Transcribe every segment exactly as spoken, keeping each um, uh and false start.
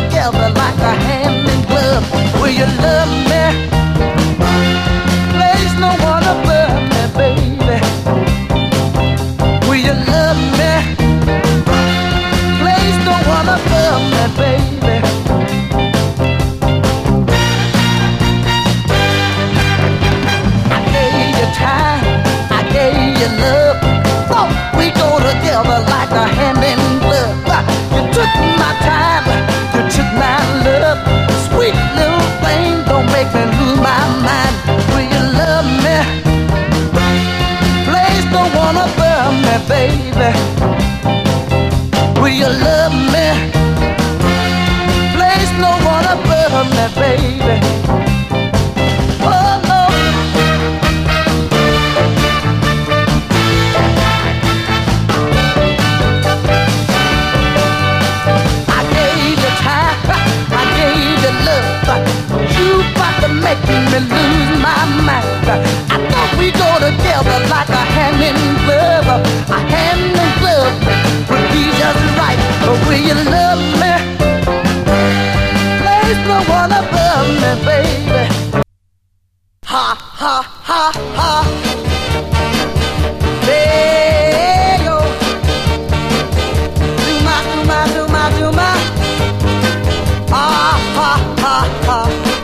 together like a hand in glove. Will you love me? Place no one above me, baby. Will you love me? Place no one above me, baby. I gave you time, I gave you love. Oh, we go together like a hand in glove. You took my time, you took my love. Sweet little thing, don't make me lose my mind. Will you love me? Place no one above me, baby. Will you love me? Place no one above me, baby. Oh no. Making me lose my mind. I thought we go together like a hand in glove. A hand in glove would be just right. But will you love me? Place no one above me, baby. Ha ha ha ha. Hey yo. Do my do my do my do my. Ah ha ha ha.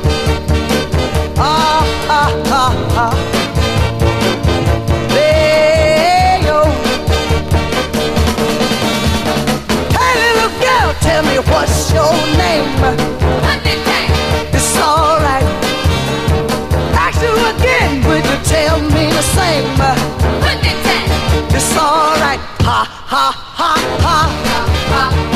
Ah, ah, ah, ah. Hey, yo. Hey, little girl, tell me what's your name? Honey Tank. It's alright. Ask you again, would you tell me the same? Honey Tank. It's alright. Ha, ha, ha, ha. Ha, ha.